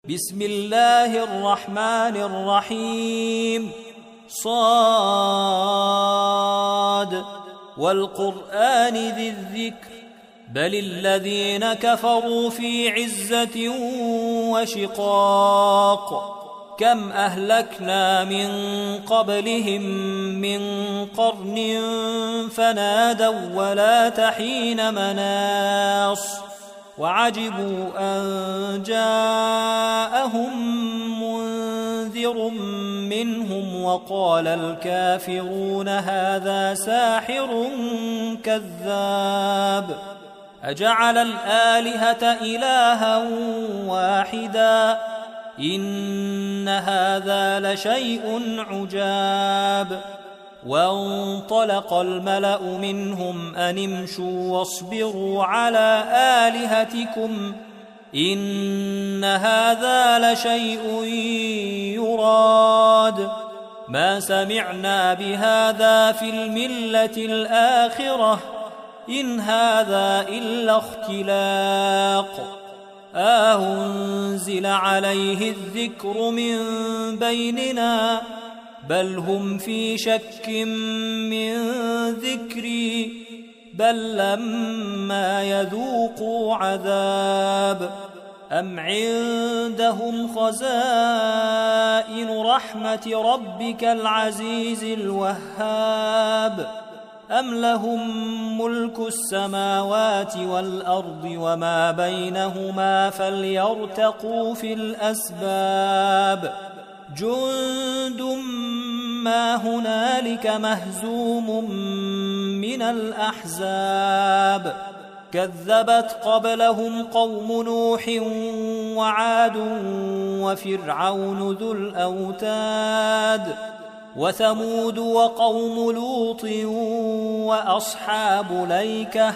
بسم الله الرحمن الرحيم صاد والقرآن ذي الذكر بل الذين كفروا في عزة وشقاق كم أهلكنا من قبلهم من قرن فنادوا ولا تحين مناص وعجبوا أن جاءهم منذر منهم وقال الكافرون هذا ساحر كذاب أجعل الآلهة إلها واحدا إن هذا لشيء عجاب وانطلق الملأ منهم أن امشوا واصبروا على آلهتكم إن هذا لشيء يراد ما سمعنا بهذا في الملة الآخرة إن هذا إلا اختلاق أنزل عليه الذكر من بيننا بل هم في شك من ذكري بل لما يذوقوا عذاب أم عندهم خزائن رحمة ربك العزيز الوهاب أم لهم ملك السماوات والأرض وما بينهما فليرتقوا في الأسباب جند ما هنالك مهزوم من الأحزاب كذبت قبلهم قوم نوح وعاد وفرعون ذو الأوتاد وثمود وقوم لوط وأصحاب ليكة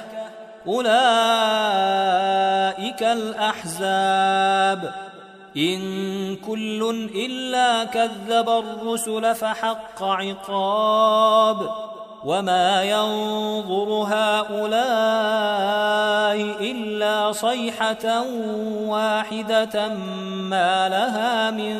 أولئك الأحزاب إن كل إلا كذب الرسل فحق عقاب وما ينظر هؤلاء إلا صيحة واحدة ما لها من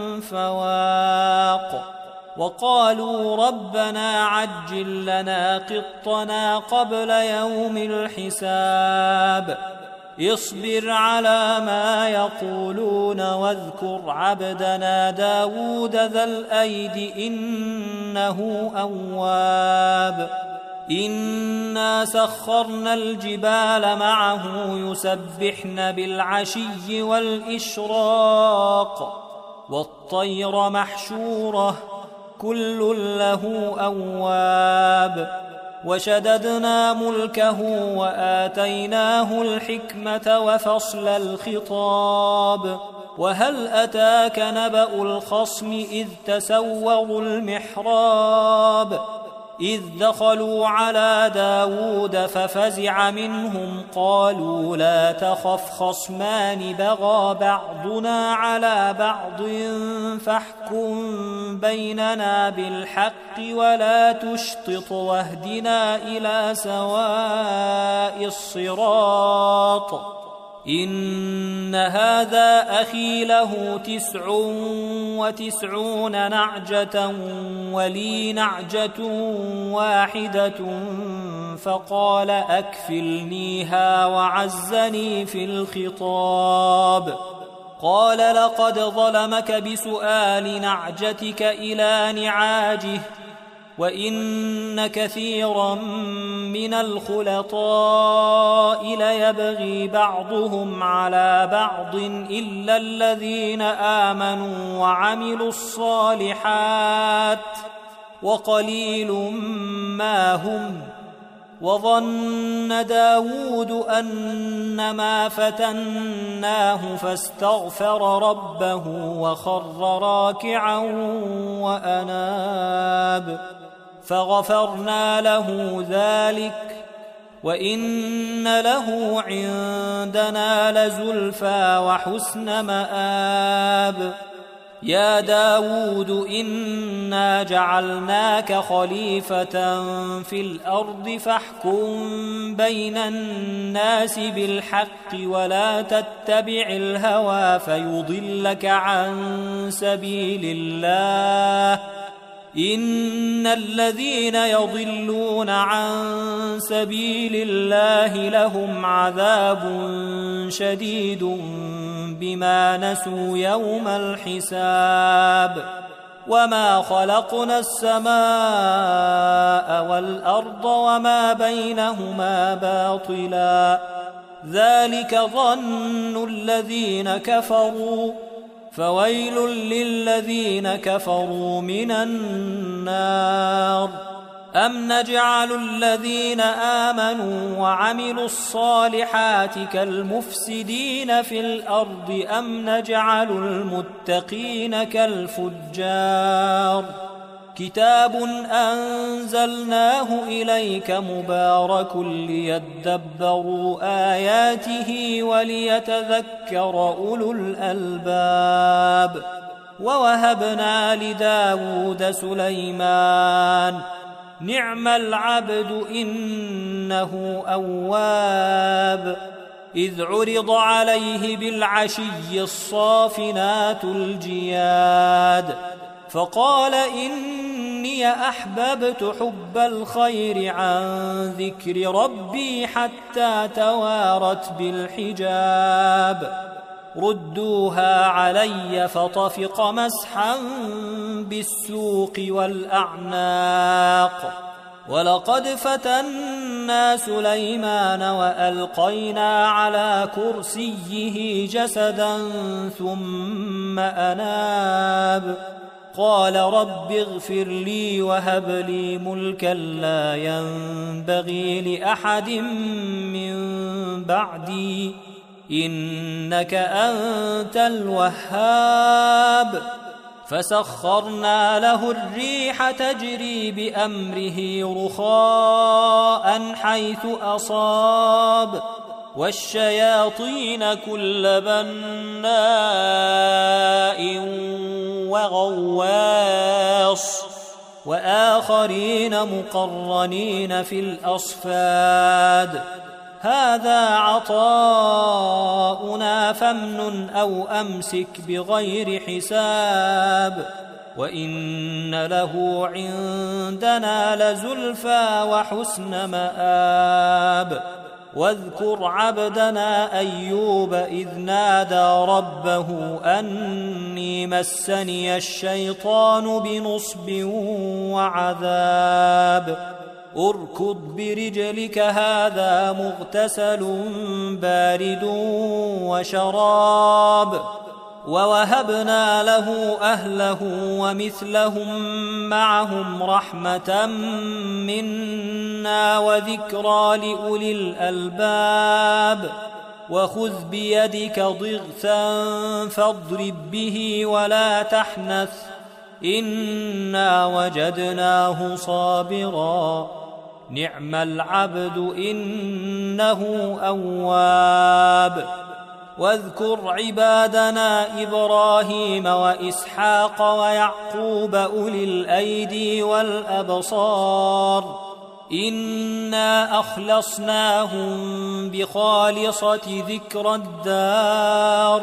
فواق وقالوا ربنا عجل لنا قطنا قبل يوم الحساب اصبر على ما يقولون واذكر عبدنا داود ذا الأيد إنه أواب إنا سخرنا الجبال معه يسبحن بالعشي والإشراق والطير محشورة كل له أواب وشددنا ملكه وآتيناه الحكمة وفصل الخطاب وهل أتاك نبأ الخصم إذ تسوروا المحراب إذ دخلوا على داود ففزع منهم قالوا لا تخف خصمان بغى بعضنا على بعض فاحكم بيننا بالحق ولا تشطط واهدنا إلى سواء الصراط إن هذا أخي له 99 نعجة ولي نعجة واحدة فقال أكفلنيها وعزني في الخطاب قال لقد ظلمك بسؤال نعجتك إلى نعاجه وإن كثيرا من الخلطاء ليبغي بعضهم على بعض إلا الذين آمنوا وعملوا الصالحات وقليل ما هم وظن داود أنما فتناه فاستغفر ربه وخر راكعا وأناب فغفرنا له ذلك وإن له عندنا لزلفى وحسن مآب يا داود إنا جعلناك خليفة في الأرض فاحكم بين الناس بالحق ولا تتبع الهوى فيضلك عن سبيل الله إن الذين يضلون عن سبيل الله لهم عذاب شديد بما نسوا يوم الحساب وما خلقنا السماء والأرض وما بينهما باطلا ذلك ظن الذين كفروا فويل للذين كفروا من النار أم نجعل الذين آمنوا وعملوا الصالحات كالمفسدين في الأرض أم نجعل المتقين كالفجار كتاب أنزلناه إليك مبارك ليدبروا آياته وليتذكر أولو الألباب ووهبنا لداود سليمان نعم العبد إنه أواب إذ عرض عليه بالعشي الصافنات الجياد فقال إني أحببت حب الخير عن ذكر ربي حتى توارت بالحجاب ردوها علي فطفق مسحا بالسوق والأعناق ولقد فتنا سليمان وألقينا على كرسيه جسدا ثم أناب قال رب اغفر لي وهب لي ملكا لا ينبغي لأحد من بعدي إنك أنت الوهاب فسخرنا له الريح تجري بأمره رخاء حيث أصاب والشياطين كل بناء وغواص وآخرين مقرنين في الأصفاد هذا عطاؤنا فامنن أو أمسك بغير حساب وإن له عندنا لزلفى وحسن مآب واذكر عبدنا أيوب إذ نادى ربه أني مسني الشيطان بنصب وعذاب اركض برجلك هذا مغتسل بارد وشراب ووهبنا له أهله ومثلهم معهم رحمة منا وذكرى لأولي الألباب وخذ بيدك ضغثا فاضرب به ولا تحنث إنا وجدناه صابرا نعم العبد إنه أواب واذكر عبادنا إبراهيم وإسحاق ويعقوب أولي الأيدي والأبصار إنا أخلصناهم بخالصة ذكر الدار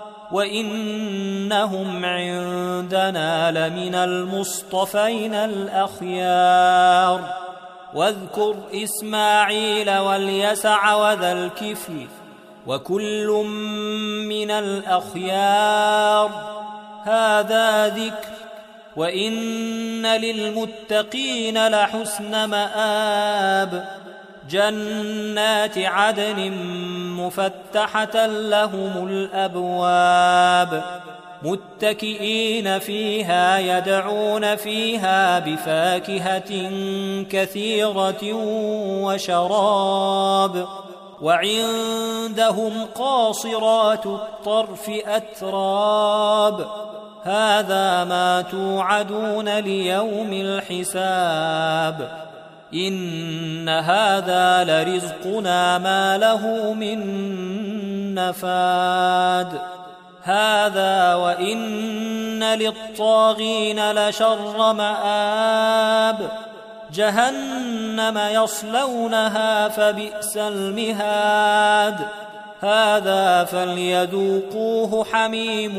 وإنهم عندنا لمن المصطفين الأخيار واذكر إسماعيل واليسع وذا الكفل وكل من الأخيار هذا ذكر وإن للمتقين لحسن مآب جنات عدن مفتحة لهم الأبواب متكئين فيها يدعون فيها بفاكهة كثيرة وشراب وعندهم قاصرات الطرف أتراب هذا ما توعدون ليوم الحساب إن هذا لرزقنا ما له من نفاد هذا وإن للطاغين لشر مآب جهنم يصلونها فبئس المهاد هذا فليذوقوه حميم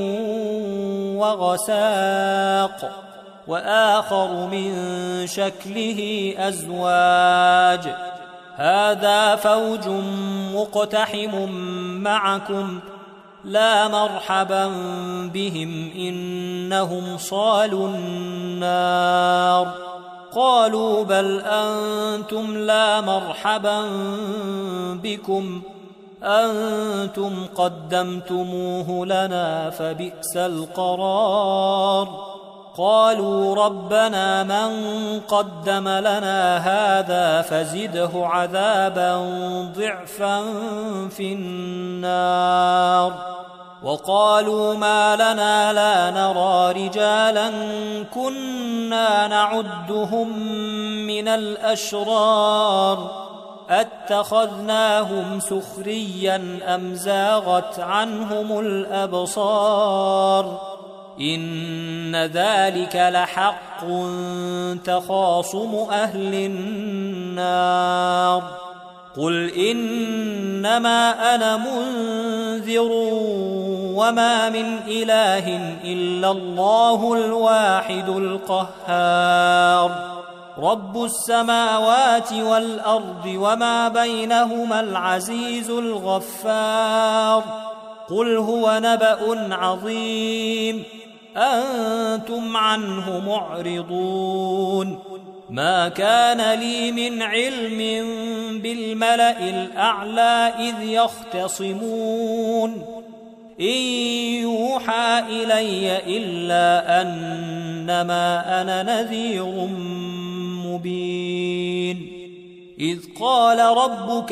وغساق وآخر من شكله أزواج هذا فوج مقتحم معكم لا مرحبا بهم إنهم صالوا النار قالوا بل أنتم لا مرحبا بكم أنتم قدمتموه لنا فبئس القرار قالوا ربنا من قدم لنا هذا فزده عذابا ضعفا في النار وقالوا ما لنا لا نرى رجالا كنا نعدهم من الأشرار أتخذناهم سخريا أم زاغت عنهم الأبصار إن ذلك لحق تخاصم أهل النار قل إنما أنا منذر وما من إله إلا الله الواحد القهار رب السماوات والأرض وما بينهما العزيز الغفار قل هو نبأ عظيم أنتم عنه معرضون ما كان لي من علم بالملأ الأعلى إذ يختصمون إن يوحى إلي إلا أنما أنا نذير مبين إذ قال ربك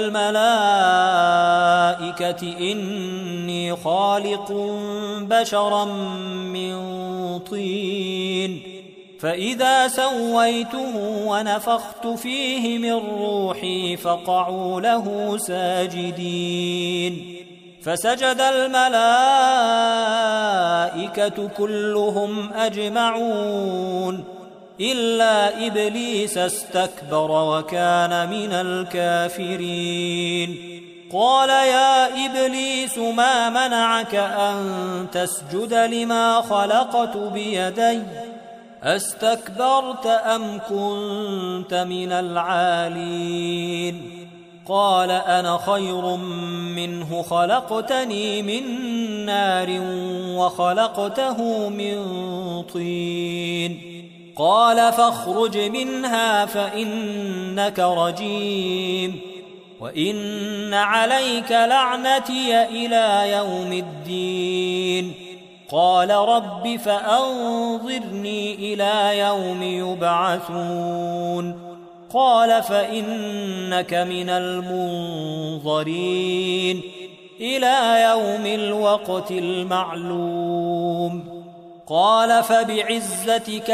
للملائكة إني خالق بشرا من طين فإذا سويته ونفخت فيه من روحي فقعوا له ساجدين فسجد الملائكة كلهم أجمعون إلا إبليس استكبر وكان من الكافرين قال يا إبليس ما منعك أن تسجد لما خلقت بيدي أستكبرت أم كنت من العالين قال أنا خير منه خلقتني من نار وخلقته من طين قال فاخرج منها فإنك رجيم وإن عليك لعنتي إلى يوم الدين قال رب فأنظرني إلى يوم يبعثون قال فإنك من المنظرين إلى يوم الوقت المعلوم قال فبعزتك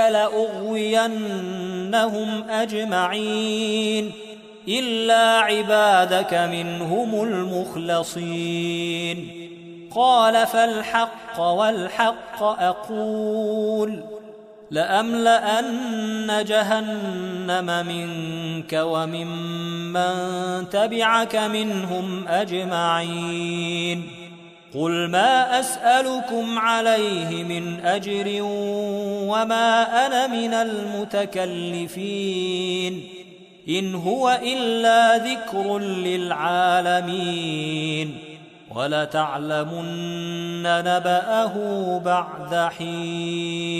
لأغوينهم أجمعين إلا عبادك منهم المخلصين قال فالحق والحق أقول لأملأن جهنم منك وممن تبعك منهم أجمعين قل ما أسألكم عليه من أجر وما أنا من المتكلفين إن هو إلا ذكر للعالمين ولتعلمن نبأه بعد حين